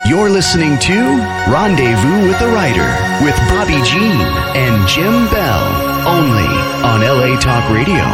You're listening to Rendezvous with the Writer with Bobby Jean and Jim Bell, only on LA Talk Radio.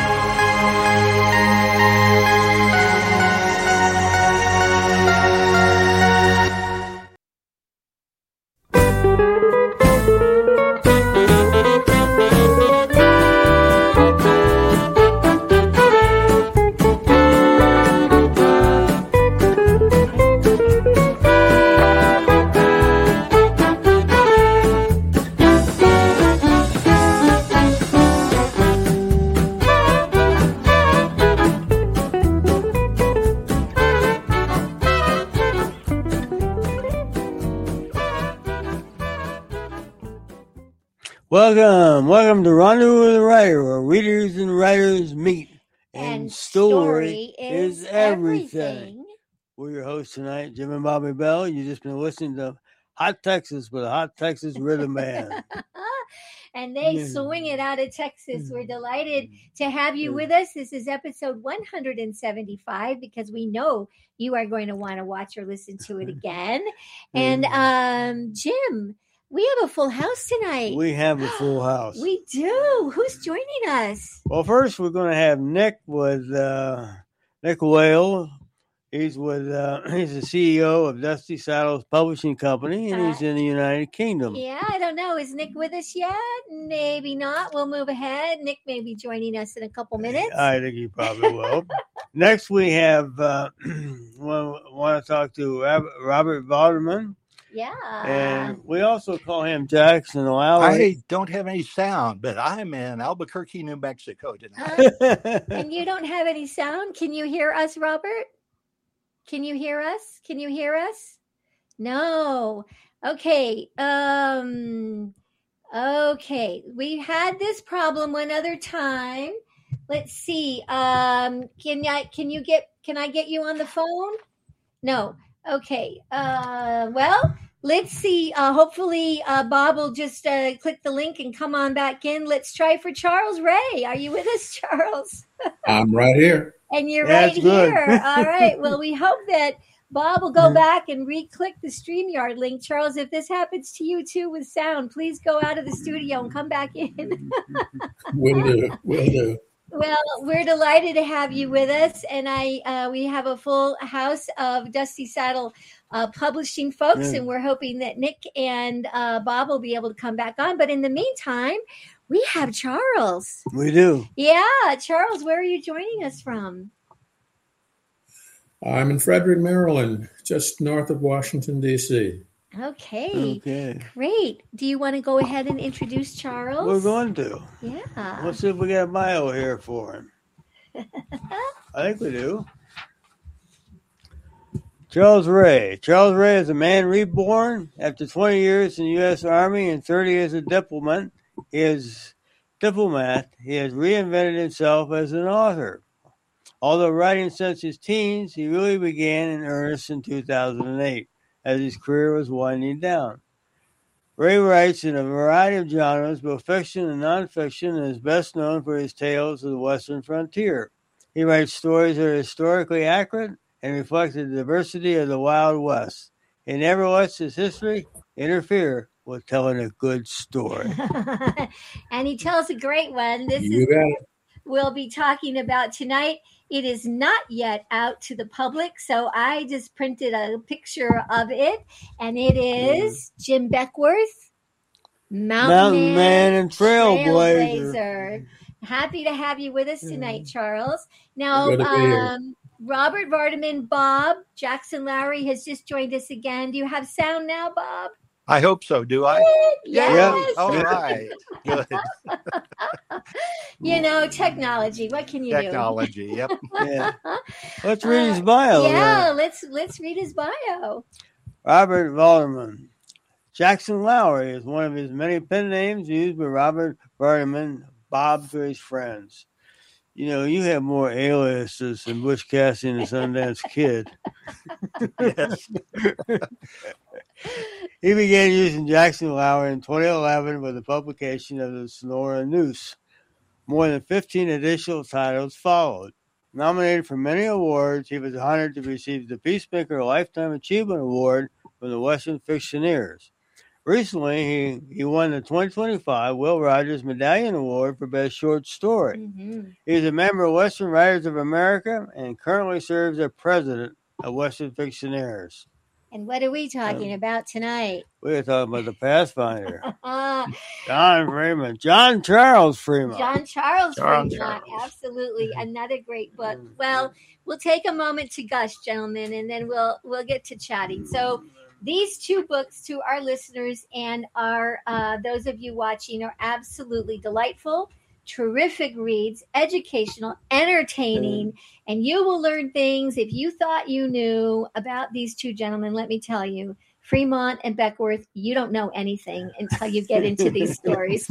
Welcome to Rendezvous with the Writer, where readers and writers meet, and story is everything. We're your hosts tonight, Jim and Bobby Bell. You've just been listening to Hot Texas with a Hot Texas Rhythm Band. And they swing it out of Texas. We're delighted to have you with us. This is episode 175 because we know you are going to want to watch or listen to it again. And Jim, we have a full house tonight. We have a full house. We do. Who's joining us? Well, first we're going to have Nick with Nick Whale. He's with he's the CEO of Dusty Saddles Publishing Company, and he's in the United Kingdom. Yeah, I don't know. Is Nick with us yet? Maybe not. We'll move ahead. Nick may be joining us in a couple minutes. I think he probably will. Next, we have want to talk to Robert Valderman. Yeah. And we also call him Jackson Lowry. I don't have any sound, but I'm in Albuquerque, New Mexico tonight. And you don't have any sound? Can you hear us, Robert? Can you hear us? Can you hear us? No. Okay. Okay. We had this problem one other time. Let's see. Can I get you on the phone? No. Okay. Well, let's see. Hopefully, Bob will just click the link and come on back in. Let's try for Charles Ray. Are you with us, Charles? I'm right here. And you're right here. All right. Well, we hope that Bob will go back and re-click the StreamYard link. Charles, if this happens to you too with sound, please go out of the studio and come back in. Will do. Well, we're delighted to have you with us, and we have a full house of Dusty Saddle publishing folks, and we're hoping that Nick and Bob will be able to come back on. But in the meantime, we have Charles. We do. Yeah, Charles, where are you joining us from? I'm in Frederick, Maryland, just north of Washington, D.C. Okay, great. Do you want to go ahead and introduce Charles? We're going to. Yeah. Let's see if we got a bio here for him. I think we do. Charles Ray. Charles Ray is a man reborn after 20 years in the U.S. Army and 30 years as a diplomat. He has reinvented himself as an author. Although writing since his teens, he really began in earnest in 2008. As his career was winding down. Ray writes in a variety of genres, both fiction and nonfiction, and is best known for his tales of the Western frontier. He writes stories that are historically accurate and reflect the diversity of the Wild West. He never lets his history interfere with telling a good story. And he tells a great one. This is what we'll be talking about tonight. It is not yet out to the public, so I just printed a picture of it, and it is Jim Beckworth, Mountain Man and Trailblazer. Happy to have you with us tonight, Charles. Now, Robert Vardaman, Bob, Jackson Lowry has just joined us again. Do you have sound now, Bob? I hope so. Do I? Yes. All right. Good. You know, technology. What can you do? Technology. Yep. Yeah. Let's read his bio. Yeah, let's read his bio. Robert Valderman. Jackson Lowry is one of his many pen names used by Robert Vardaman, Bob to his friends. You know, you have more aliases than Butch Cassidy and the Sundance Kid. Yes. He began using Jackson Lowry in 2011 with the publication of the Sonora Noose. More than 15 additional titles followed. Nominated for many awards, he was honored to receive the Peacemaker Lifetime Achievement Award from the Western Fictioneers. Recently, he won the 2025 Will Rogers Medallion Award for Best Short Story. Mm-hmm. He's a member of Western Writers of America and currently serves as president of Western Fictioneers. And what are we talking about tonight? We're talking about the Pathfinder. John Charles Fremont. John Charles Fremont, absolutely. Another great book. Well, we'll take a moment to gush, gentlemen, and then we'll get to chatting. So these two books to our listeners and our those of you watching are absolutely delightful, terrific reads, educational, entertaining, and you will learn things if you thought you knew about these two gentlemen. Let me tell you, Fremont and Beckworth, you don't know anything until you get into these stories.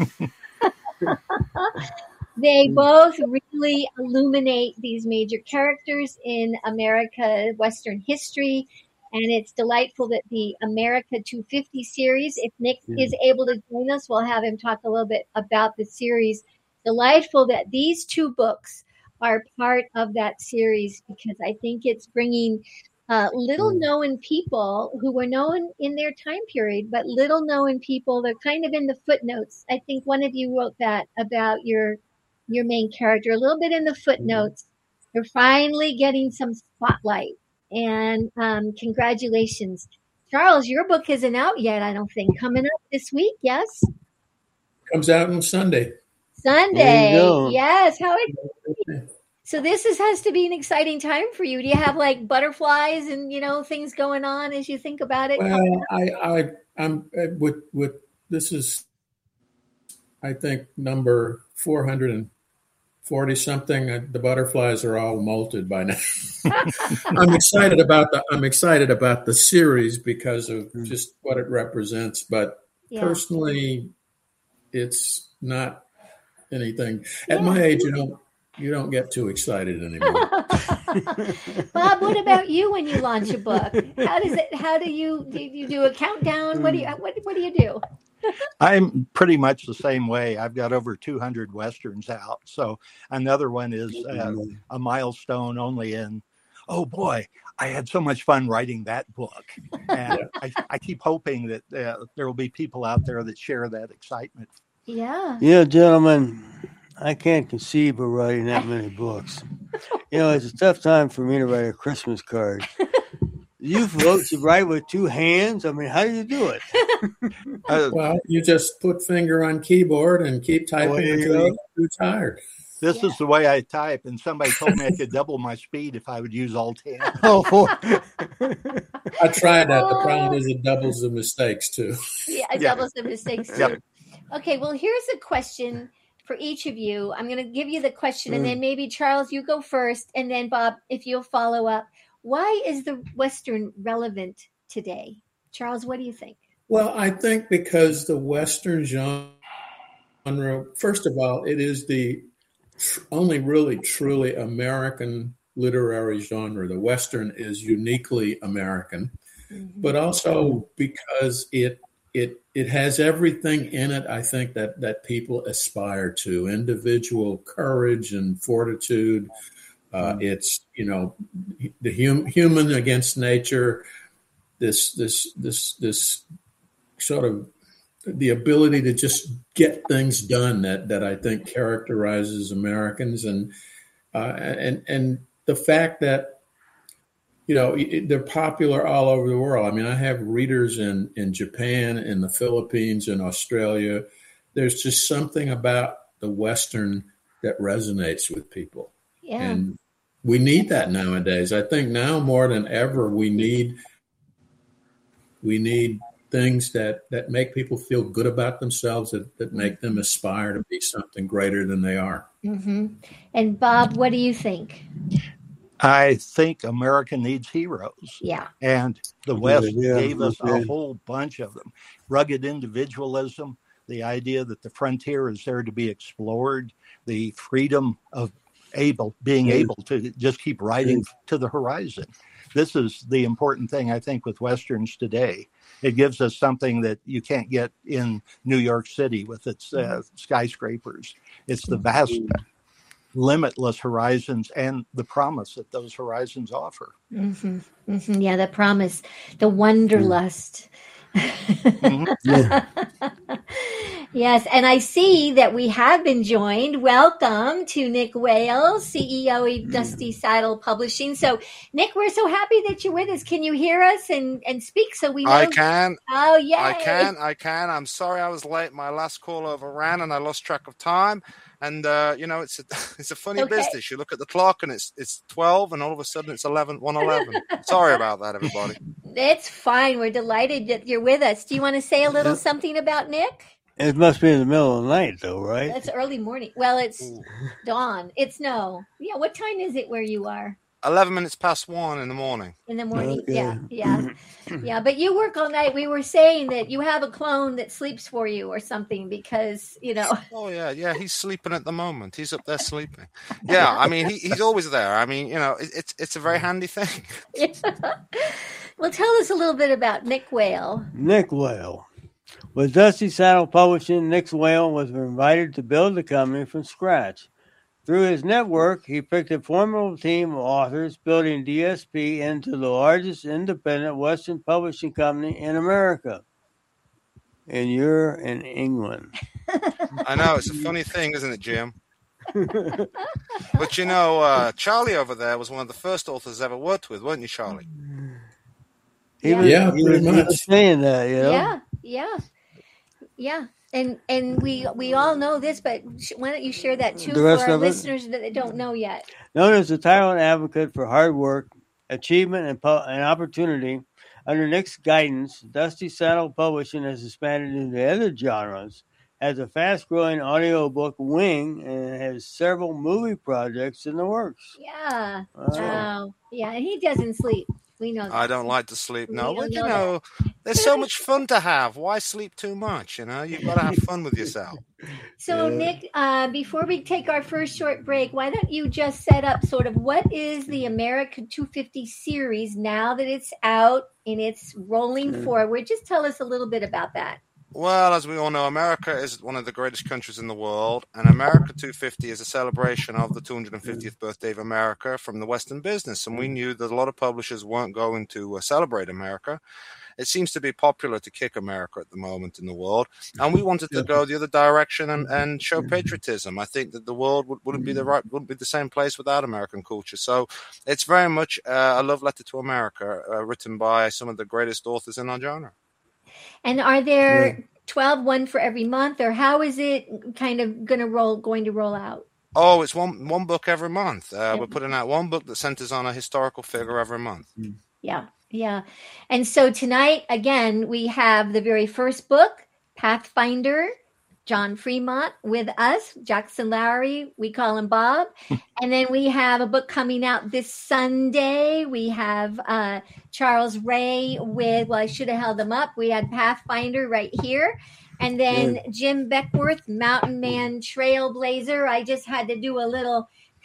They both really illuminate these major characters in America, Western history. And it's delightful that the America 250 series, if Nick is able to join us, we'll have him talk a little bit about the series. Delightful that these two books are part of that series, because I think it's bringing little known people who were known in their time period, but little known people. They're kind of in the footnotes. I think one of you wrote that about your main character, a little bit in the footnotes. They're finally getting some spotlight. And congratulations. Charles, your book isn't out yet, I don't think. Coming up this week, yes? Comes out on Sunday. Sunday. Yes. How exciting. So this has to be an exciting time for you. Do you have like butterflies and, things going on as you think about it? Well, I'm with this is, I think, number 440 something. The butterflies are all molted by now. I'm excited about the series because of just what it represents. But personally, it's not anything. At my age, you don't get too excited anymore. Bob, what about you when you launch a book? How do you do a countdown? What do you do? I'm pretty much the same way. I've got over 200 Westerns out. So another one is a milestone only in, oh boy, I had so much fun writing that book. And I keep hoping that there will be people out there that share that excitement. Yeah. Yeah, gentlemen, I can't conceive of writing that many books. It's a tough time for me to write a Christmas card. You folks write with two hands? I mean, how do you do it? Well, you just put finger on keyboard and keep typing until you're too tired. This is the way I type, and somebody told me I could double my speed if I would use Alt-Tab. I tried that. The problem is it doubles the mistakes, too. Yeah, it doubles the mistakes, too. Yep. Okay, well, here's a question for each of you. I'm going to give you the question, and then maybe, Charles, you go first, and then, Bob, if you'll follow up. Why is the Western relevant today? Charles, what do you think? Well, I think because the Western genre, first of all, it is the only really truly American literary genre. The Western is uniquely American, but also because it has everything in it, I think, that people aspire to: individual courage and fortitude. It's the human against nature. This sort of the ability to just get things done that I think characterizes Americans, and the fact that they're popular all over the world. I mean, I have readers in Japan, in the Philippines, in Australia. There's just something about the Western that resonates with people. Yeah. And we need that nowadays. I think now more than ever, we need things that make people feel good about themselves, that make them aspire to be something greater than they are. Mm-hmm. And Bob, what do you think? I think America needs heroes. Yeah. And the West gave us a whole bunch of them. Rugged individualism, the idea that the frontier is there to be explored, the freedom of being able to just keep riding to the horizon. This is the important thing, I think, with Westerns today. It gives us something that you can't get in New York City with its skyscrapers. It's the vast limitless horizons and the promise that those horizons offer. Mm-hmm. Mm-hmm. Yeah, the promise, the wanderlust. Yeah. Yes, and I see that we have been joined. Welcome to Nick Wales, CEO of Dusty Saddle Publishing. So, Nick, we're so happy that you're with us. Can you hear us and speak so we know? I can. Oh, yeah. I can. I'm sorry I was late. My last call overran and I lost track of time. And, it's a funny business. You look at the clock and it's 12 and all of a sudden it's 1:11. Sorry about that, everybody. It's fine. We're delighted that you're with us. Do you want to say a little something about Nick? It must be in the middle of the night, though, right? It's early morning. Well, it's dawn. Yeah, what time is it where you are? 11 minutes past 1 in the morning. In the morning, Okay. Yeah. But you work all night. We were saying that you have a clone that sleeps for you or something because, Oh, yeah. He's sleeping at the moment. He's up there sleeping. Yeah, I mean, he's always there. I mean, it's a very handy thing. Well, tell us a little bit about Nick Whale. Nick Whale. With Dusty Saddle Publishing, Nick Whale was invited to build the company from scratch. Through his network, he picked a formidable team of authors, building DSP into the largest independent Western publishing company in America. And you're in England. I know, it's a funny thing, isn't it, Jim? But Charlie over there was one of the first authors I ever worked with, weren't you, Charlie? He was saying that, Yeah. And we all know this, but why don't you share that too for our listeners that don't know yet? Known as the title advocate for hard work, achievement, and opportunity, under Nick's guidance, Dusty Saddle Publishing has expanded into other genres, has a fast-growing audiobook wing, and has several movie projects in the works. Yeah. Wow. Yeah, and he doesn't sleep. We know that. I don't like to sleep. No, but there's so much fun to have. Why sleep too much? You've got to have fun with yourself. So, Nick, before we take our first short break, why don't you just set up sort of what is the America 250 series now that it's out and it's rolling forward? Just tell us a little bit about that. Well, as we all know, America is one of the greatest countries in the world, and America 250 is a celebration of the 250th birthday of America from the Western business, and we knew that a lot of publishers weren't going to celebrate America. It seems to be popular to kick America at the moment in the world, and we wanted to go the other direction and show patriotism. I think that the world wouldn't be the same place without American culture. So it's very much a love letter to America, written by some of the greatest authors in our genre. And are there 12, one for every month, or how is it kind of going to roll out? Oh, it's one book every month. We're putting out one book that centers on a historical figure every month. Yeah. And so tonight, again, we have the very first book, Pathfinder, John Fremont with us, Jackson Lowry, we call him Bob. And then we have a book coming out this Sunday. We have Charles Ray with, I should have held them up. We had Pathfinder right here. And then Jim Beckworth, Mountain Man Trailblazer. I just had to do a little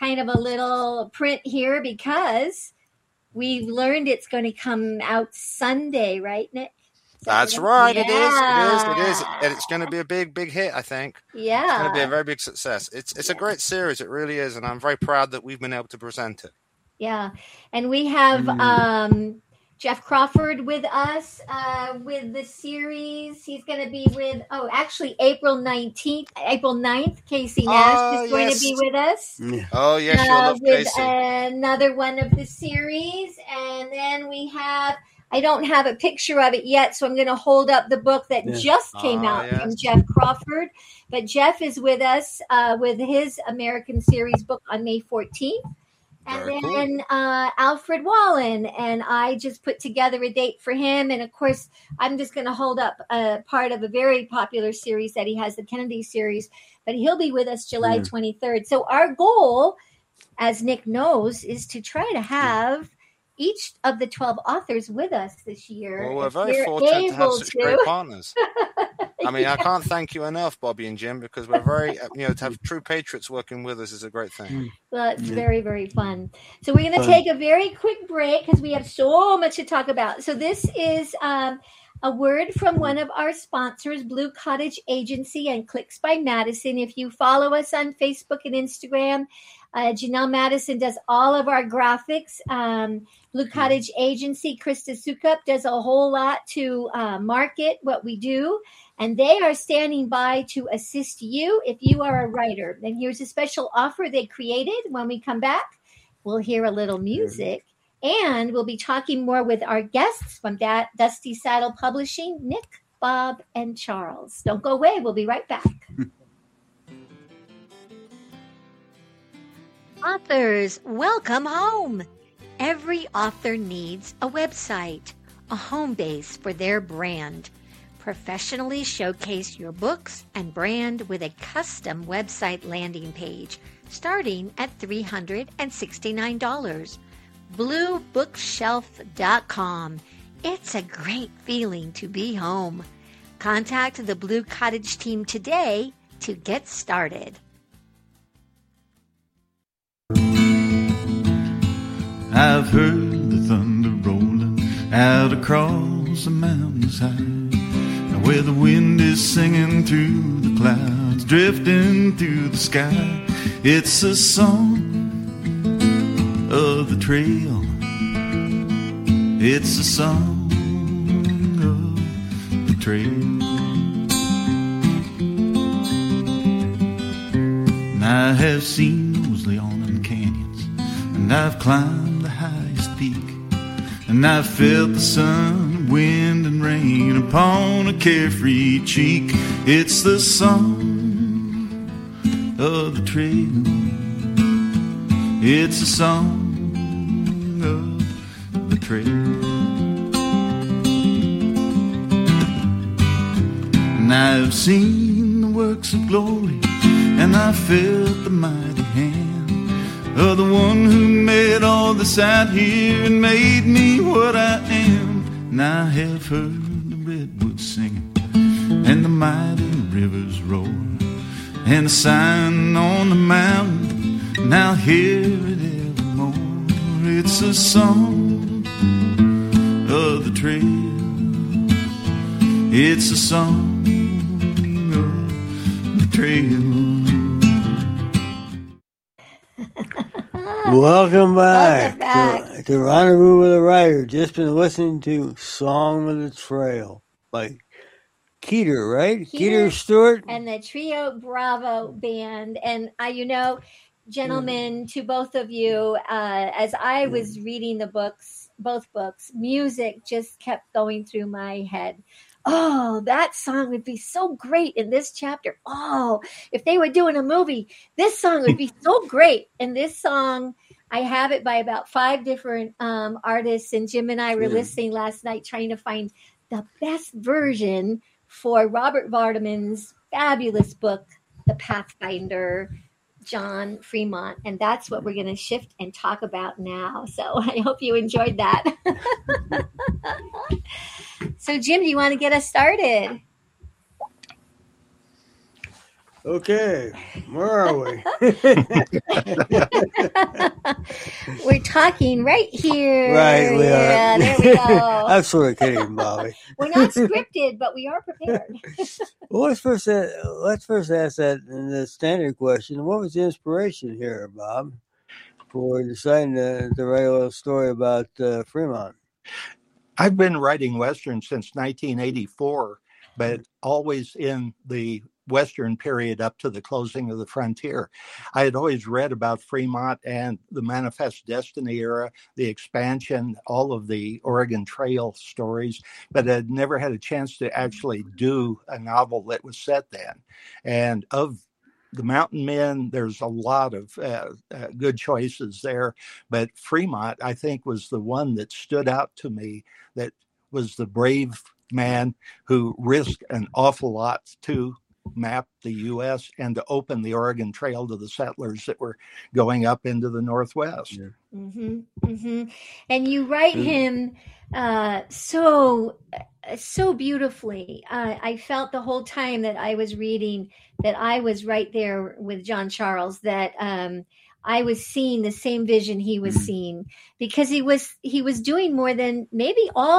print here because we've learned it's going to come out Sunday, right, Nick? That's right. It is. And it's going to be a big hit, I think. Yeah. It's going to be a very big success. It's a great series. It really is. And I'm very proud that we've been able to present it. Yeah. And we have Jeff Crawford with us with the series. He's going to be with, April 9th, Casey Nash is going to be with us. Oh, yes, you'll love with Casey. Another one of the series. And then we have, I don't have a picture of it yet, so I'm going to hold up the book that just came out from Jeff Crawford. But Jeff is with us with his American series book on May 14th. And then Alfred Wallen, and I just put together a date for him. And, of course, I'm just going to hold up a part of a very popular series that he has, the Kennedy series. But he'll be with us July 23rd. So our goal, as Nick knows, is to try to have each of the 12 authors with us this year. Well, we're very fortunate to have such great partners. I mean, I can't thank you enough, Bobby and Jim, because we're very, to have true patriots working with us is a great thing. Well, it's very, very fun. So we're going to take a very quick break because we have so much to talk about. So this is, A word from one of our sponsors, Blue Cottage Agency and Clicks by Madison. If you follow us on Facebook and Instagram, Janelle Madison does all of our graphics. Blue Cottage Agency, Krista Sukup, does a whole lot to market what we do. And they are standing by to assist you if you are a writer. And here's a special offer they created. When we come back, we'll hear a little music. And we'll be talking more with our guests from Dusty Saddle Publishing, Nick, Bob, and Charles. Don't go away. We'll be right back. Authors, welcome home. Every author needs a website, a home base for their brand. Professionally showcase your books and brand with a custom website landing page starting at $369. BlueBookshelf.com. It's a great feeling to be home. Contact the Blue Cottage team today to get started. I've heard the thunder rolling out across the mountains high, where the wind is singing through the clouds, drifting through the sky. It's a song of the trail. It's a song of the trail. And I have seen those Leonin canyons, and I've climbed the highest peak, and I've felt the sun, wind, and rain upon a carefree cheek. It's the song of the trail. It's a song of the trail. And I've seen the works of glory, and I felt the mighty hand of the one who made all this out here and made me what I am. And I have heard the redwoods singing and the mighty rivers roar, and the sign on the mountain, and I'll hear it evermore. It's a song of the trail. It's a song of the trail. Welcome back to Rendezvous with a Writer. Just been listening to Song of the Trail by Keeter, right? Keeter Stewart. And the Trio Bravo Band. And gentlemen, to both of you, as I was reading the books, both books, music just kept going through my head. Oh, that song would be so great in this chapter. Oh, if they were doing a movie, this song would be so great. And this song, I have it by about 5 different artists. And Jim and I were listening last night trying to find the best version for Robert Vardaman's fabulous book, The Pathfinder, John Fremont. And that's what we're going to shift and talk about now. So I hope you enjoyed that. So, Jim, do you want to get us started? Okay, where are we? We're talking right here. Right, we are. Yeah, there we go. I'm sort of kidding, Bobby. We're not scripted, but we are prepared. Well, let's first ask that in the standard question. What was the inspiration here, Bob, for deciding to write a little story about Fremont? I've been writing Westerns since 1984, but always in the Western period up to the closing of the frontier. I had always read about Fremont and the Manifest Destiny era, the expansion, all of the Oregon Trail stories, but I'd never had a chance to actually do a novel that was set then. And of the Mountain Men, there's a lot of good choices there, but Fremont, I think, was the one that stood out to me, that was the brave man who risked an awful lot to map the U.S. and to open the Oregon Trail to the settlers that were going up into the Northwest. Yeah. Mm-hmm, mm-hmm. And you write him so beautifully. I felt the whole time that I was reading that I was right there with John Charles, that I was seeing the same vision he was seeing, because he was doing more than maybe all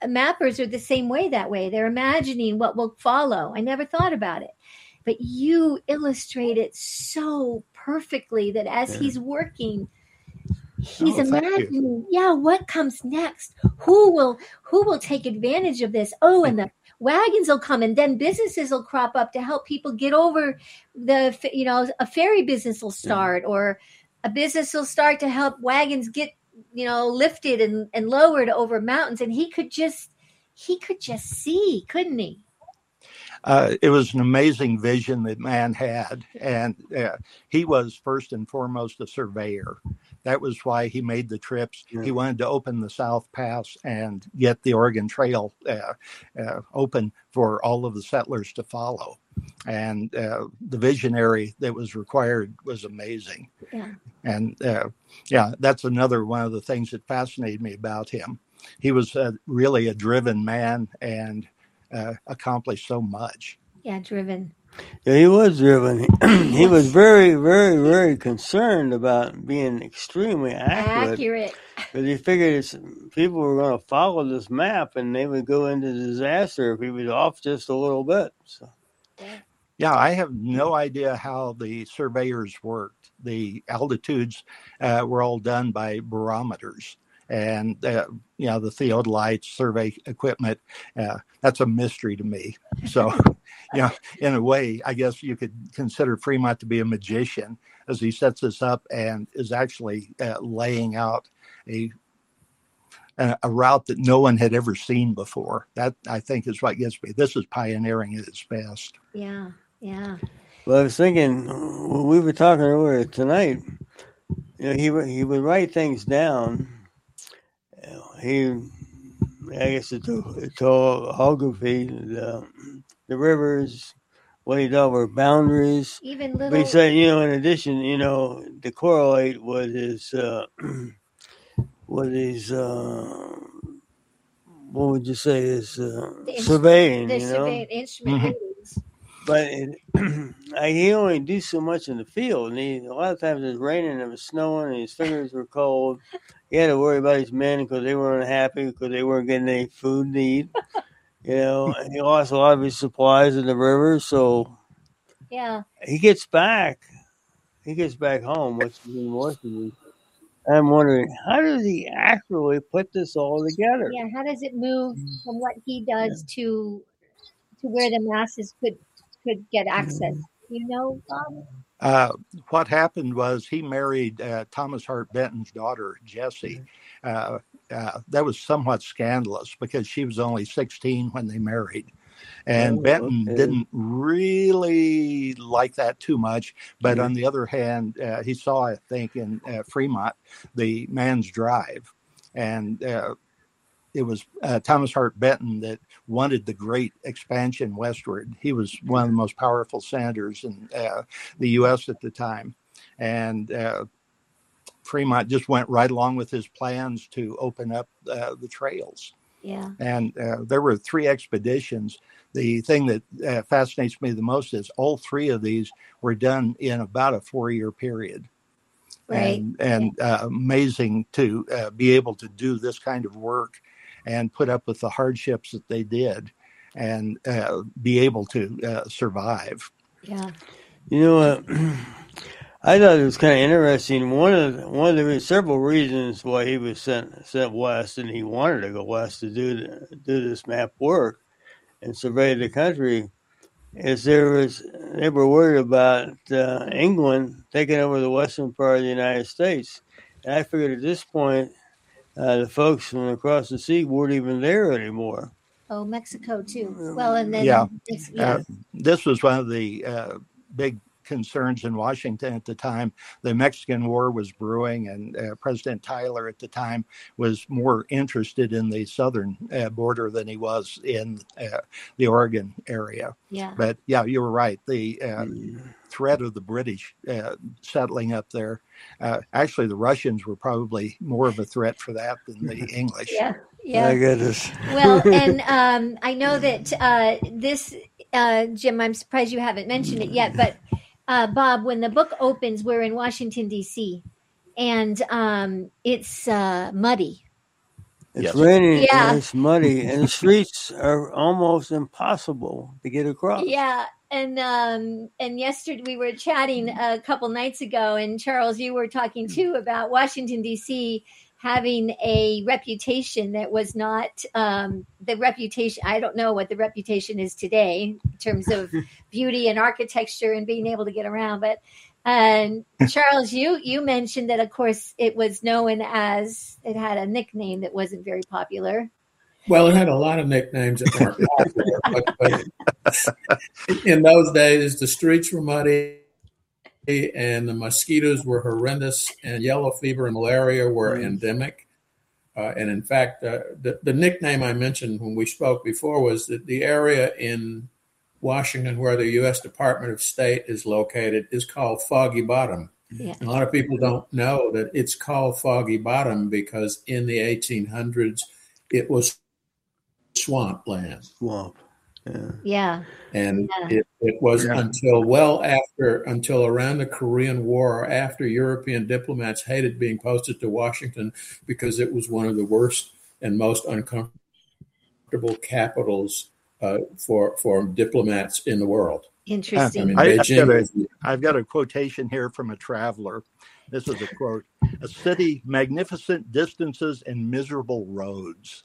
mappers are the same way that way. They're imagining what will follow. I never thought about it. But you illustrate it so perfectly that as he's working, he's imagining, what comes next? Who will take advantage of this? Oh, and the wagons will come, and then businesses will crop up to help people get over a ferry business will start, or a business will start to help wagons get, lifted and lowered over mountains. And he could just see, couldn't he? It was an amazing vision that man had, and he was first and foremost a surveyor. That was why he made the trips. Yeah. He wanted to open the South Pass and get the Oregon Trail open for all of the settlers to follow. And the visionary that was required was amazing. Yeah. And that's another one of the things that fascinated me about him. He was really a driven man and accomplished so much. Yeah, driven. Yeah, he was driven. He was very, very, very concerned about being extremely accurate. Because he figured people were going to follow this map and they would go into disaster if he was off just a little bit. So. Yeah, I have no idea how the surveyors worked. The altitudes were all done by barometers. And, the theodolite survey equipment, that's a mystery to me. So, in a way, I guess you could consider Fremont to be a magician as he sets this up and is actually laying out a route that no one had ever seen before. That, I think, is what gets me. This is pioneering at its best. Yeah, yeah. Well, I was thinking, when we were talking earlier tonight, he would write things down. I guess the topography, the rivers, what he thought were boundaries. Even little. But he said, in addition, to correlate with his, what would you say, his surveying, the surveying instrument readings. But he only do so much in the field. And a lot of times it was raining, it was snowing, and his fingers were cold. He had to worry about his men because they weren't happy because they weren't getting any food to eat. And he lost a lot of his supplies in the river. So he gets back home, which is more to me. I'm wondering, how does he actually put this all together? Yeah, how does it move from what he does to where the masses could get access? Bob? What happened was he married Thomas Hart Benton's daughter, Jessie. That was somewhat scandalous because she was only 16 when they married. And Benton didn't really like that too much. But on the other hand, he saw, I think, in Fremont, the man's drive. And it was Thomas Hart Benton that wanted the great expansion westward. He was one of the most powerful senators in the U.S. at the time. And Fremont just went right along with his plans to open up the trails. Yeah. And there were 3 expeditions. The thing that fascinates me the most is all 3 of these were done in about a 4-year period. Right. And amazing to be able to do this kind of work and put up with the hardships that they did and be able to survive. Yeah. I thought it was kind of interesting. One of the several reasons why he was sent west, and he wanted to go west to do this map work and survey the country, is they were worried about England taking over the western part of the United States. And I figured at this point, the folks from across the sea weren't even there anymore. Oh, Mexico too. Well, and then this was one of the big concerns in Washington at the time. The Mexican War was brewing, and President Tyler at the time was more interested in the southern border than he was in the Oregon area. Yeah. But you were right. The threat of the British settling up there. Actually, the Russians were probably more of a threat for that than the English. Yeah. My goodness. Well, and I know that this, Jim, I'm surprised you haven't mentioned it yet, but Bob, when the book opens, we're in Washington, D.C., and it's muddy. It's raining and it's muddy, and the streets are almost impossible to get across. Yeah. And yesterday we were chatting a couple nights ago, and Charles, you were talking too about Washington, D.C. having a reputation that was not the reputation. I don't know what the reputation is today in terms of beauty and architecture and being able to get around. But Charles, you mentioned that, of course, it was known as, it had a nickname that wasn't very popular. Well, it had a lot of nicknames that weren't popular. But in those days, the streets were muddy and the mosquitoes were horrendous, and yellow fever and malaria were endemic. And in fact, the nickname I mentioned when we spoke before was that the area in Washington where the U.S. Department of State is located is called Foggy Bottom. Yeah. A lot of people don't know that it's called Foggy Bottom because in the 1800s, it was swampland. Swamp. Yeah. And it was until around the Korean War, or after European diplomats hated being posted to Washington because it was one of the worst and most uncomfortable capitals for diplomats in the world. Interesting. I've got a quotation here from a traveler. This is a quote: "A city, magnificent distances and miserable roads."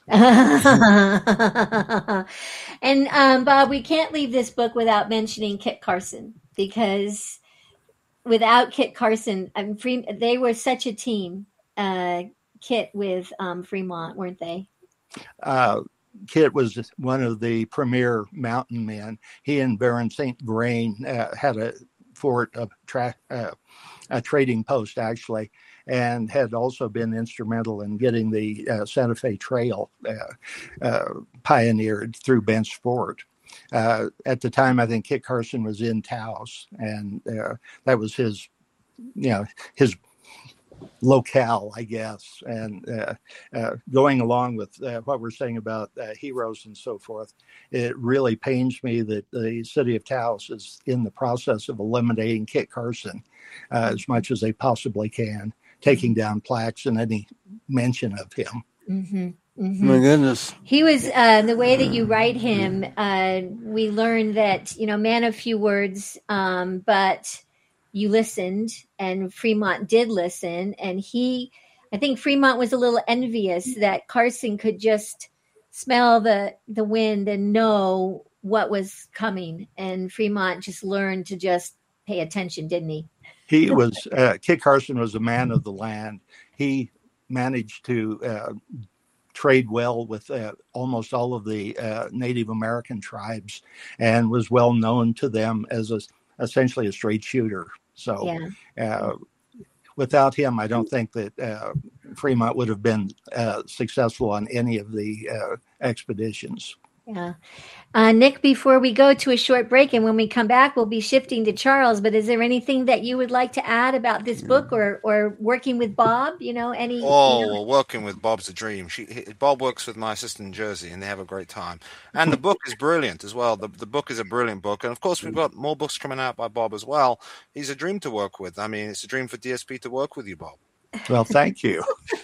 And Bob, we can't leave this book without mentioning Kit Carson, because without Kit Carson, they were such a team. Kit with Fremont, weren't they? Kit was one of the premier mountain men. He and Baron St. Vrain had a fort, a trading post, actually, and had also been instrumental in getting the Santa Fe Trail pioneered through Bench Fort. At the time, I think Kit Carson was in Taos, and that was his locale, I guess. And going along with what we're saying about heroes and so forth, it really pains me that the city of Taos is in the process of eliminating Kit Carson as much as they possibly can, taking down plaques and any mention of him. Mm-hmm. Mm-hmm. My goodness. He was, the way that you write him, we learned that, man of few words, but you listened, and Fremont did listen. And I think Fremont was a little envious that Carson could just smell the wind and know what was coming. And Fremont just learned to just pay attention, didn't he? He was, Kit Carson was a man of the land. He managed to trade well with almost all of the Native American tribes, and was well known to them as essentially a straight shooter. So without him, I don't think that Fremont would have been successful on any of the expeditions. Yeah. Nick, before we go to a short break, and when we come back, we'll be shifting to Charles, but is there anything that you would like to add about this book or working with Bob? Well, working with Bob's a dream. Bob works with my assistant in Jersey, and they have a great time. And the book is brilliant as well. The book is a brilliant book. And of course, we've got more books coming out by Bob as well. He's a dream to work with. I mean, it's a dream for DSP to work with you, Bob. Well, thank you.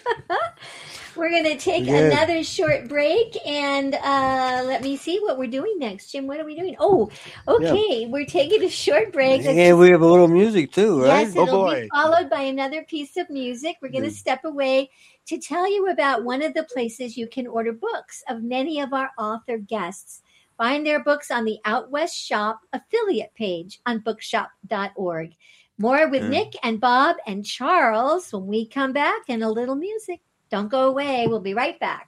We're going to take another short break, and let me see what we're doing next. Jim, what are we doing? Oh, okay. Yeah. We're taking a short break. And we have a little music too, right? Yes, it'll be followed by another piece of music. We're going to step away to tell you about one of the places you can order books of many of our author guests. Find their books on the Out West Shop affiliate page on bookshop.org. More with Nick and Bob and Charles when we come back, and a little music. Don't go away. We'll be right back.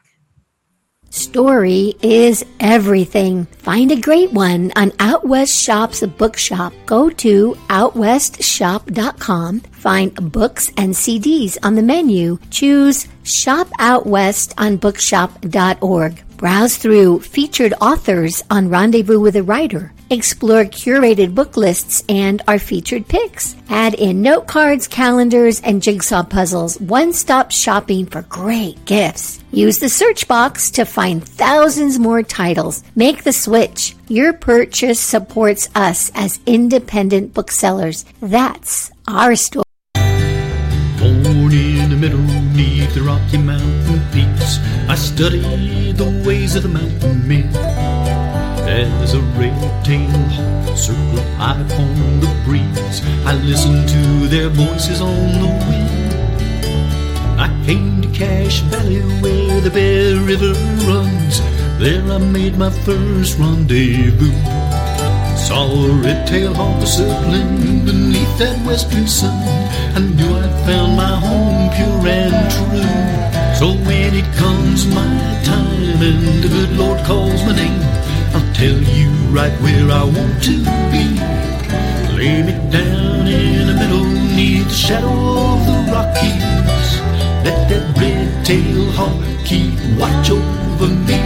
Story is everything. Find a great one on Out West Shop's bookshop. Go to outwestshop.com. Find books and CDs on the menu. Choose Shop Out West on bookshop.org. Browse through featured authors on Rendezvous with a Writer. Explore curated book lists and our featured picks. Add in note cards, calendars, and jigsaw puzzles. One-stop shopping for great gifts. Use the search box to find thousands more titles. Make the switch. Your purchase supports us as independent booksellers. That's our story. Born in the middle, neath the Rocky Mountain peaks, I studied the ways of the mountain men. As a red-tailed hawk circled high upon the breeze, I listened to their voices on the wind. I came to Cache Valley where the Bear River runs. There I made my first rendezvous. Saw a red-tailed hawk circling beneath that western sun. I knew I'd found my home pure and true. So when it comes my time and the good Lord calls my name, I'll tell you right where I want to be. Lay me down in the middle, neath the shadow of the Rockies. Let that red-tailed hawk keep watch over me.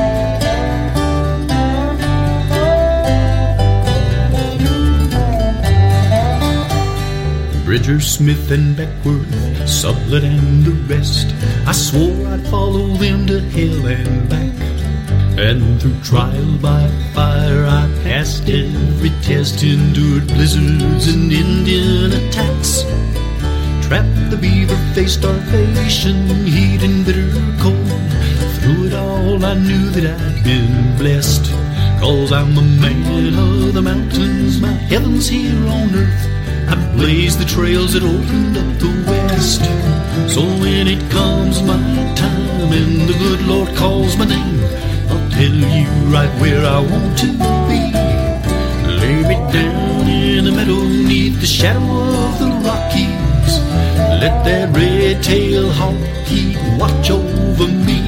Bridger, Smith, and Beckworth, Sublette, and the rest, I swore I'd follow them to hell and back. And through trial by fire I passed every test, endured blizzards and Indian attacks, trapped the beaver, faced starvation, heat and bitter cold. Through it all I knew that I'd been blessed, 'cause I'm a man of the mountains, my heaven's here on earth. I blazed the trails that opened up the west. So when it comes my time and the good Lord calls my name, I'll tell you right where I want to be. Lay me down in the meadow, neath the shadow of the Rockies. Let that red-tailed hawk keep watch over me.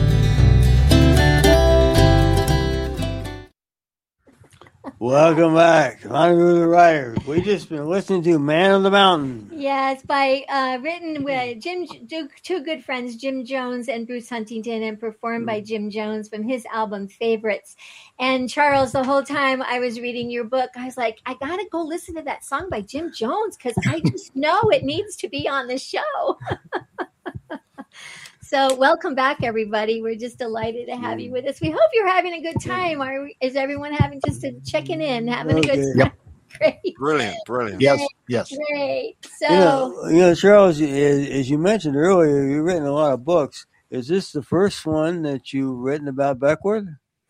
Welcome back, Rendezvous the Writer. We've just been listening to Man of the Mountain. Yeah, it's by written with two good friends, Jim Jones and Bruce Huntington, and performed by Jim Jones from his album Favorites. And Charles, the whole time I was reading your book, I was like, I gotta go listen to that song by Jim Jones because I just know it needs to be on the show. So welcome back, everybody. We're just delighted to have you with us. We hope you're having a good time. Is everyone having just a checking in, having a good time? Yep. Great. Brilliant. Yes. Great. So, you know, Charles, as you mentioned earlier, you've written a lot of books. Is this the first one that you've written about Beckworth?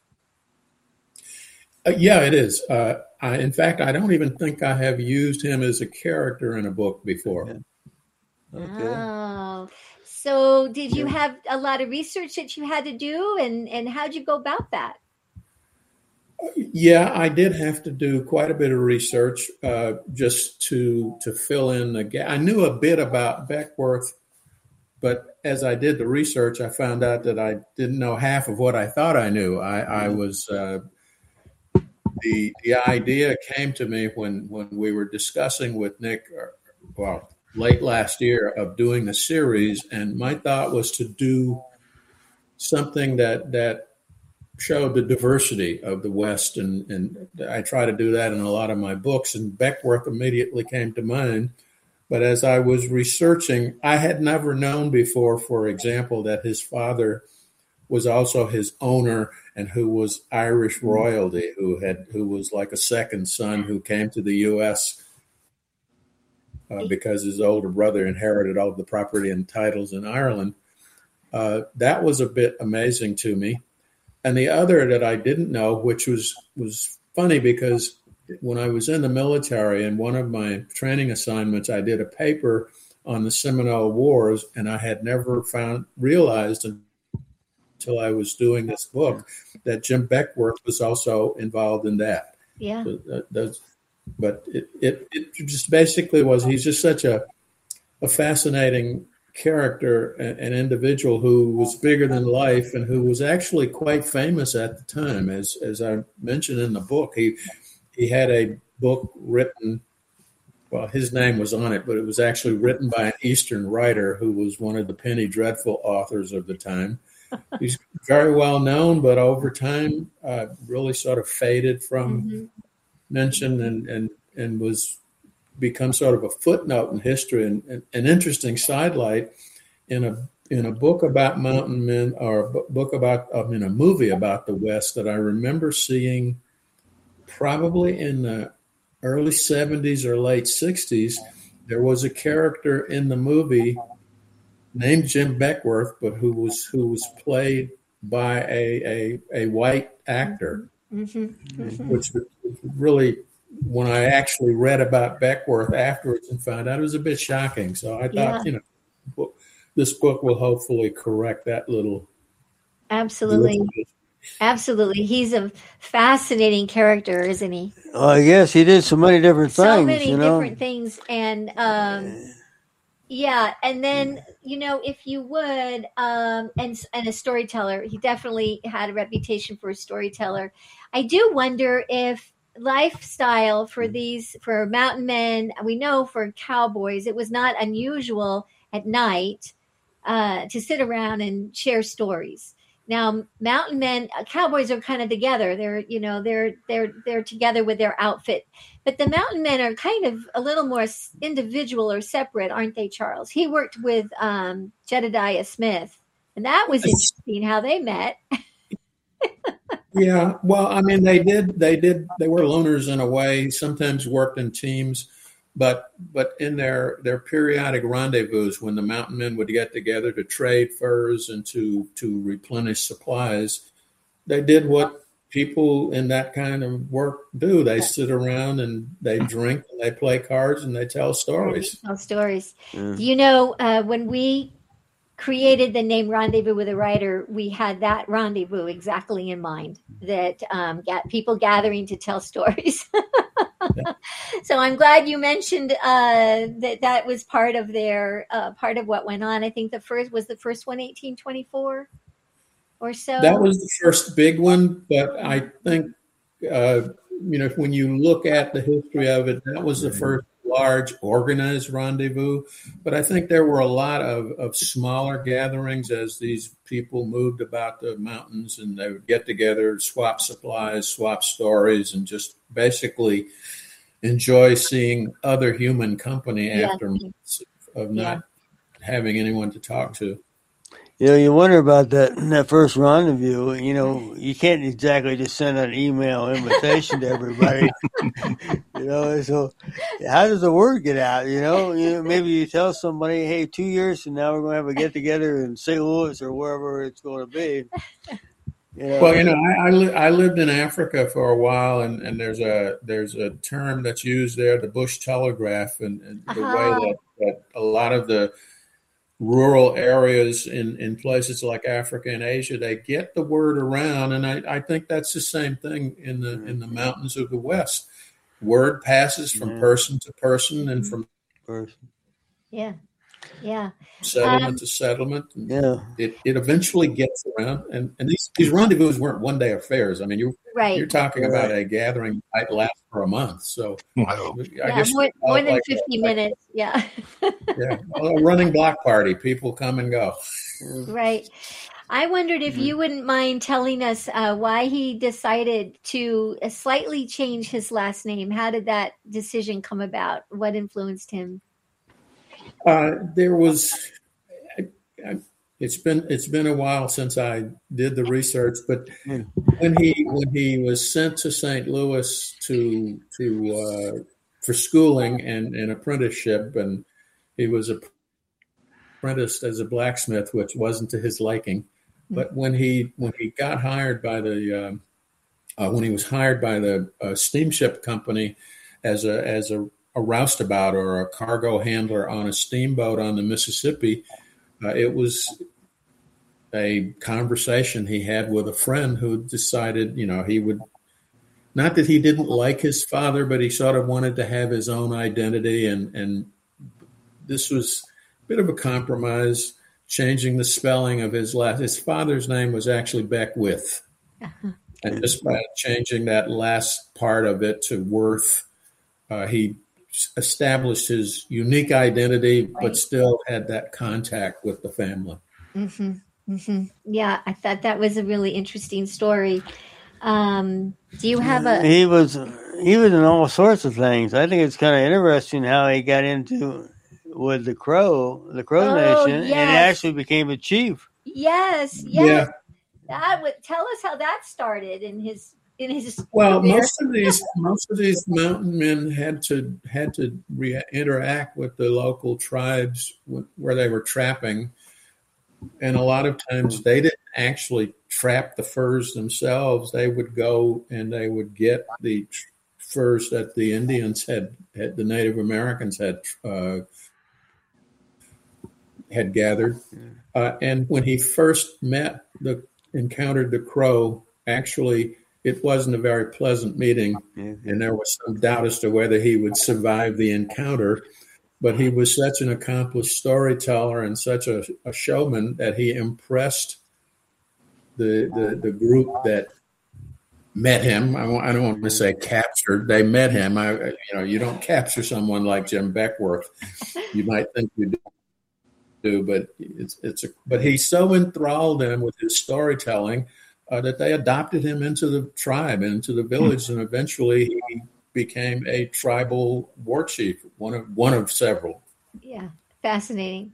Yeah, it is. In fact, I don't even think I have used him as a character in a book before. Yeah. Okay. Oh. So did you have a lot of research that you had to do, and how'd you go about that? Yeah, I did have to do quite a bit of research just to fill in the gap. I knew a bit about Beckworth, but as I did the research, I found out that I didn't know half of what I thought I knew. I was the idea came to me when we were discussing with Nick, late last year, of doing the series, and my thought was to do something that showed the diversity of the West, and I try to do that in a lot of my books, and Beckworth immediately came to mind. But as I was researching, I had never known before, for example, that his father was also his owner and who was Irish royalty, who was like a second son who came to the U.S. Because his older brother inherited all the property and titles in Ireland. That was a bit amazing to me. And the other that I didn't know, which was funny, because when I was in the military, in one of my training assignments, I did a paper on the Seminole Wars, and I had never realized until I was doing this book that Jim Beckworth was also involved in that. Yeah. But it just basically was, he's just such a fascinating character, an individual who was bigger than life and who was actually quite famous at the time. As I mentioned in the book, he had a book written, well, his name was on it, but it was actually written by an Eastern writer who was one of the Penny Dreadful authors of the time. He's very well known, but over time really sort of faded from mention and was become sort of a footnote in history, and an interesting sidelight in a book about mountain men, or a book about in a movie about the West that I remember seeing probably in the early 70s or late 60s. There was a character in the movie named Jim Beckworth, but who was played by a white actor, which really, when I actually read about Beckworth afterwards and found out, it was a bit shocking. So I thought, this book will hopefully correct that little. Absolutely. Absolutely. He's a fascinating character, isn't he? Oh, yes, he did so many different things. So many different things. And and then, if you would, and a storyteller, he definitely had a reputation for a storyteller. I do wonder if lifestyle for mountain men, we know for cowboys, it was not unusual at night to sit around and share stories. Now, mountain men, cowboys are kind of together. They're together with their outfit, but the mountain men are kind of a little more individual or separate, aren't they, Charles? He worked with Jedediah Smith, and that was interesting how they met. Yeah, well, I mean, they were loners in a way. Sometimes worked in teams. But in their periodic rendezvous, when the mountain men would get together to trade furs and to replenish supplies, they did what people in that kind of work do. They sit around and they drink, and they play cards, and they tell stories. When we created the name Rendezvous with a Writer, we had that rendezvous exactly in mind, that people gathering to tell stories. So I'm glad you mentioned that was part of their part of what went on. I think the first one 1824 or so. That was the first big one, but I think when you look at the history of it, that was the first large organized rendezvous. But I think there were a lot of smaller gatherings as these people moved about the mountains, and they would get together, swap supplies, swap stories, and just basically enjoy seeing other human company after months of not having anyone to talk to. You wonder about that first rendezvous. You can't exactly just send an email invitation to everybody. So how does the word get out? Maybe you tell somebody, hey, 2 years from now we're going to have a get together in St. Louis or wherever it's going to be. Well, I lived in Africa for a while, and there's a term that's used there, the bush telegraph, and the way that a lot of the rural areas in places like Africa and Asia, they get the word around, and I think that's the same thing in the mountains of the West. Word passes from person to person and from person. Settlement to settlement. It eventually gets around, and these rendezvous weren't one day affairs. I mean, you're talking about a gathering that might last for a month. So I guess more than 50 minutes. Yeah. A running block party. People come and go. Right. I wondered if you wouldn't mind telling us why he decided to slightly change his last name. How did that decision come about? What influenced him? There was. It's been a while since I did the research, but when he was sent to St. Louis for schooling and apprenticeship, and he was apprenticed as a blacksmith, which wasn't to his liking. But when he got hired by when he was hired by the steamship company as a roustabout or a cargo handler on a steamboat on the Mississippi, it was a conversation he had with a friend who decided, he would, not that he didn't like his father, but he sort of wanted to have his own identity. And this was a bit of a compromise, changing the spelling of his father's name was actually Beckwith. And just by changing that last part of it to Worth, he established his unique identity, but still had that contact with the family. Mm-hmm. Mm-hmm. Yeah, I thought that was a really interesting story. Do you have a? He was in all sorts of things. I think it's kind of interesting how he got into with the Crow Nation, and actually became a chief. Yes. Yeah. Tell us how that started in his in his well, career. most of these mountain men had to interact with the local tribes where they were trapping, and a lot of times they didn't actually trap the furs themselves. They would go and they would get the furs that the Indians had the Native Americans had gathered. And when he first encountered the Crow, actually, it wasn't a very pleasant meeting, and there was some doubt as to whether he would survive the encounter. But he was such an accomplished storyteller and such a showman that he impressed the group that met him. I don't want to say captured. They met him. You don't capture someone like Jim Beckwourth. You might think you do, but but he so enthralled them with his storytelling that they adopted him into the tribe, into the village, and eventually he became a tribal war chief, one of several. Yeah, fascinating.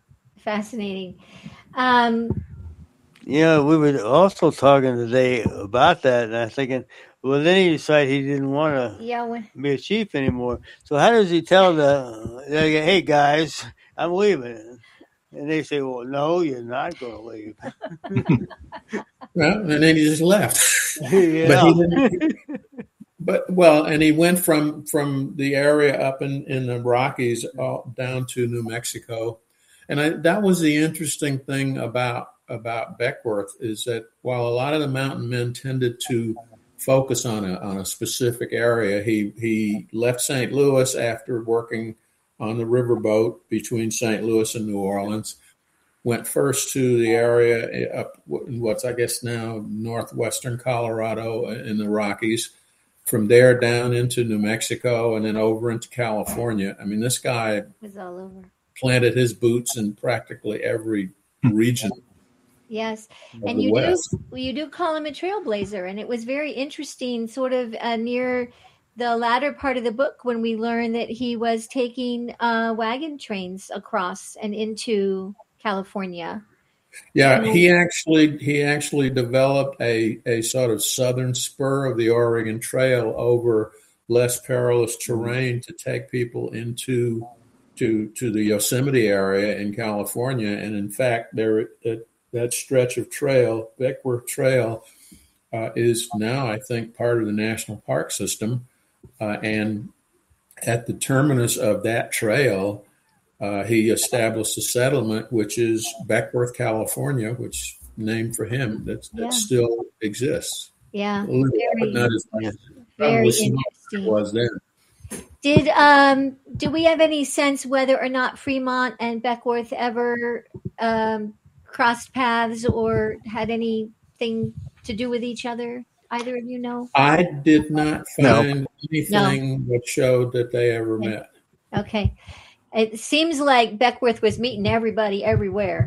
We were also talking today about that, and I was thinking, well, then he decided he didn't want to be a chief anymore. So how does he tell hey guys, I'm leaving? And they say, well, no, you're not going to leave. Well, and then he just left. Yeah. But he didn't. And he went from the area up in the Rockies down to New Mexico. And that was the interesting thing about Beckwourth, is that while a lot of the mountain men tended to focus on a specific area, he left St. Louis after working on the riverboat between St. Louis and New Orleans, went first to the area up what's I guess now northwestern Colorado in the Rockies, from there down into New Mexico, and then over into California. I mean, this guy was all over. Planted his boots in practically every region. Yes, and you do call him a trailblazer, and it was very interesting, sort of near the latter part of the book when we learned that he was taking wagon trains across and into California. Yeah, he actually developed a sort of southern spur of the Oregon Trail over less perilous terrain to take people into to the Yosemite area in California. And in fact, that stretch of trail, Beckwourth Trail, is now, I think, part of the National Park System. And at the terminus of that trail, he established a settlement, which is Beckwourth, California, which named for him, that still exists. Yeah, very interesting. Was then. Do we have any sense whether or not Fremont and Beckwourth ever crossed paths or had anything to do with each other? Either of you know? I did not find anything that showed that they ever met. Okay. It seems like Beckwourth was meeting everybody everywhere.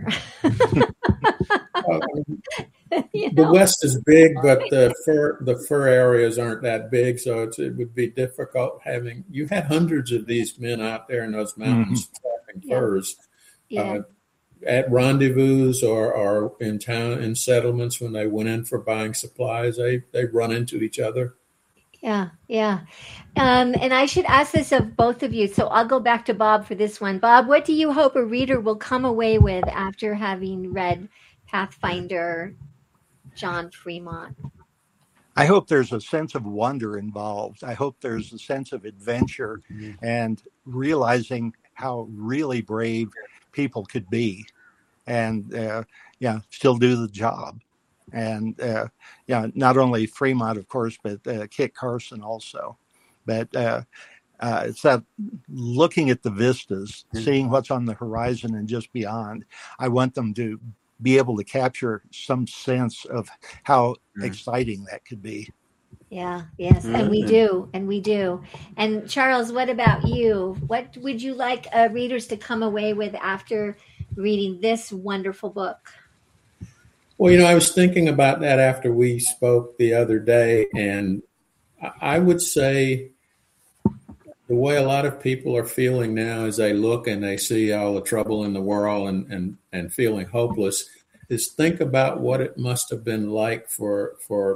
The West is big, but the fur areas aren't that big, so it would be difficult having. You had hundreds of these men out there in those mountains trapping furs. Yeah. At rendezvous or in town, in settlements, when they went in for buying supplies, they run into each other. Yeah. And I should ask this of both of you. So I'll go back to Bob for this one. Bob, what do you hope a reader will come away with after having read Pathfinder, John Fremont? I hope there's a sense of wonder involved. I hope there's a sense of adventure and realizing how really brave people could be and still do the job. And not only Fremont, of course, but Kit Carson also. But it's that looking at the vistas, seeing what's on the horizon and just beyond. I want them to be able to capture some sense of how exciting that could be. Yeah, yes, and we do. And Charles, what about you? What would you like readers to come away with after reading this wonderful book? Well, I was thinking about that after we spoke the other day, and I would say the way a lot of people are feeling now as they look and they see all the trouble in the world and feeling hopeless is think about what it must have been like for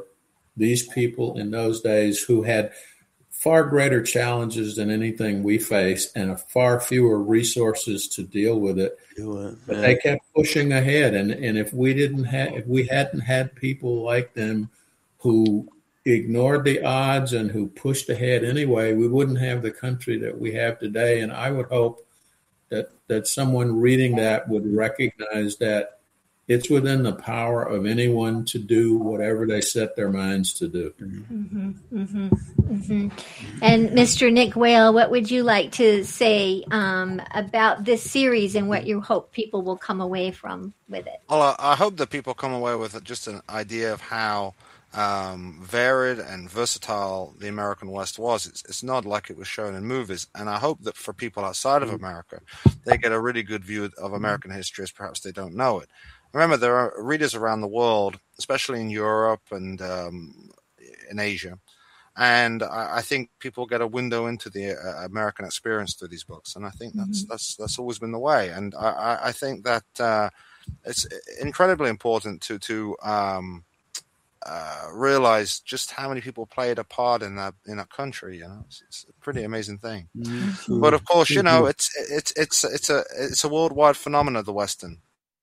these people in those days who had far greater challenges than anything we face and far fewer resources to deal with it. But they kept pushing ahead. And if we hadn't had people like them who ignored the odds and who pushed ahead anyway, we wouldn't have the country that we have today. And I would hope that someone reading that would recognize that it's within the power of anyone to do whatever they set their minds to do. Mm-hmm, mm-hmm, mm-hmm. And Mr. Nick Whale, what would you like to say about this series and what you hope people will come away from with it? Well, I hope that people come away with just an idea of how varied and versatile the American West was. It's not like it was shown in movies. And I hope that for people outside of America, they get a really good view of American history as perhaps they don't know it. Remember, there are readers around the world, especially in Europe and in Asia, and I think people get a window into the American experience through these books, and I think that's always been the way. And I think that it's incredibly important to realize just how many people played a part in that country. You know, it's a pretty amazing thing. Mm-hmm. But of course, you know, it's a worldwide phenomenon, the Western.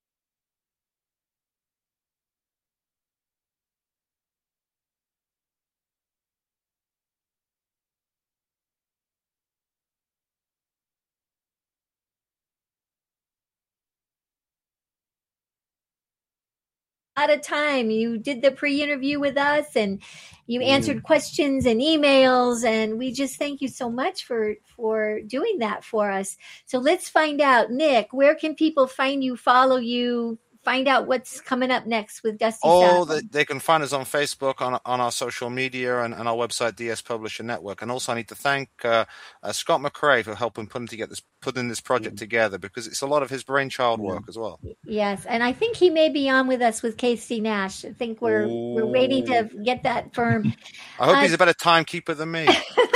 Of time. You did the pre-interview with us and you answered questions and emails, and we just thank you so much for doing that for us. So let's find out, Nick, where can people find you, follow you, find out what's coming up next with Dusty Saddle? They can find us on Facebook, on our social media, and our website, DS Publisher Network. And also I need to thank Scott McRae for helping putting this project together, because it's a lot of his brainchild work as well. Yes, and I think he may be on with us with Casey Nash. I think we're waiting to get that firm. I hope he's a better timekeeper than me.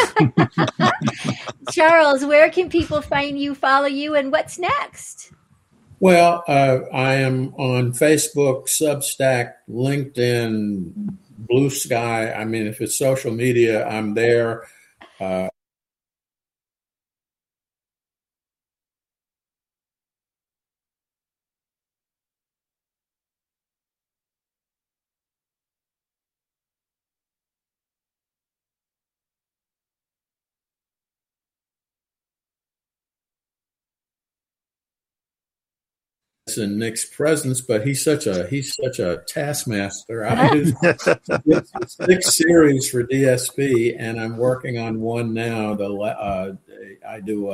Charles, where can people find you, follow you, and what's next? Well, I am on Facebook, Substack, LinkedIn, Blue Sky. I mean, if it's social media, I'm there. In Nick's presence, but he's such a taskmaster. I do 6 series for DSP, and I'm working on one now. I do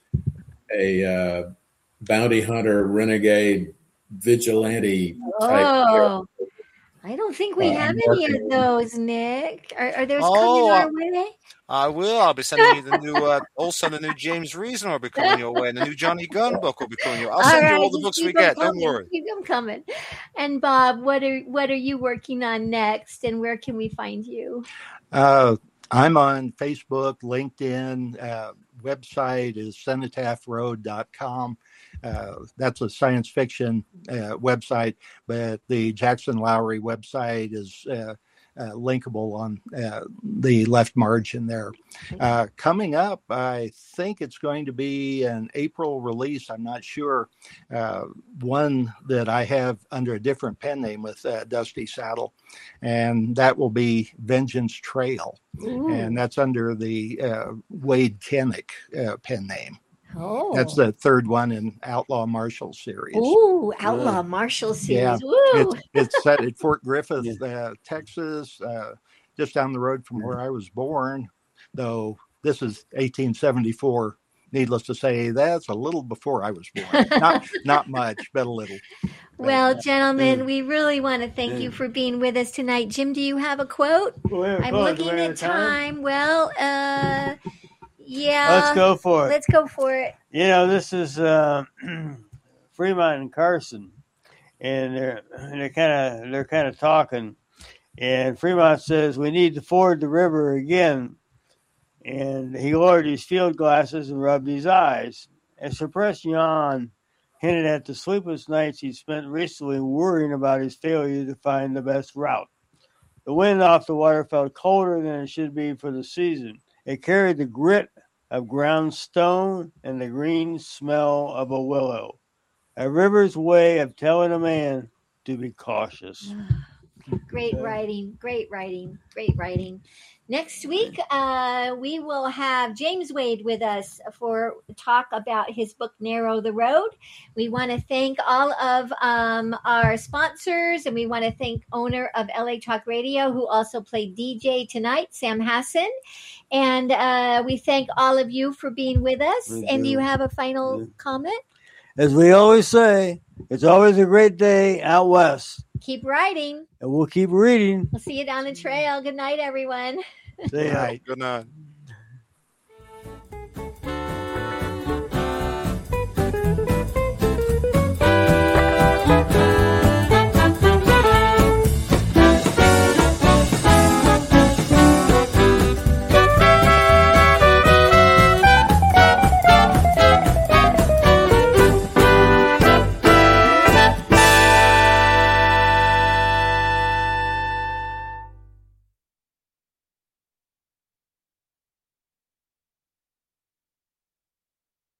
a bounty hunter, renegade, vigilante type. I don't think we have any of those, Nick. Are those coming our way? I will. I'll be sending you the new James Reason will be coming your way, and the new Johnny Gunn book will be coming your way. I'll send you all the books we get. Don't worry. Keep them coming. And Bob, what are you working on next, and where can we find you? I'm on Facebook, LinkedIn. Website is cenotaphroad.com. That's a science fiction website, but the Jackson Lowry website is linkable on the left margin there. Coming up, I think it's going to be an April release. I'm not sure. One that I have under a different pen name with Dusty Saddle, and that will be Vengeance Trail. Ooh. And that's under the Wade Kennick pen name. Oh, that's the third one in Outlaw Marshall series. Ooh, Outlaw Marshall series. Yeah, Woo. It's set at Fort Griffith, Texas, just down the road from where I was born. Though this is 1874. Needless to say, that's a little before I was born. Not much, but a little. Well, gentlemen, we really want to thank you for being with us tonight. Jim, do you have a quote? I'm looking at time. Well, yeah. Let's go for it. Let's go for it. You know, this is Fremont and Carson, and they're kind of talking, and Fremont says we need to ford the river again, and he lowered his field glasses and rubbed his eyes. A suppressed yawn hinted at the sleepless nights he'd spent recently worrying about his failure to find the best route. The wind off the water felt colder than it should be for the season. It carried the grit of ground stone and the green smell of a willow. A river's way of telling a man to be cautious. Great writing, great writing, great writing. Next week, we will have James Wade with us for talk about his book, Narrow the Road. We want to thank all of our sponsors, and we want to thank owner of LA Talk Radio, who also played DJ tonight, Sam Hassan. And we thank all of you for being with us. And do you have a final comment? As we always say, it's always a great day out west. Keep writing. And we'll keep reading. We'll see you down the trail. Good night, everyone. See ya. Good night.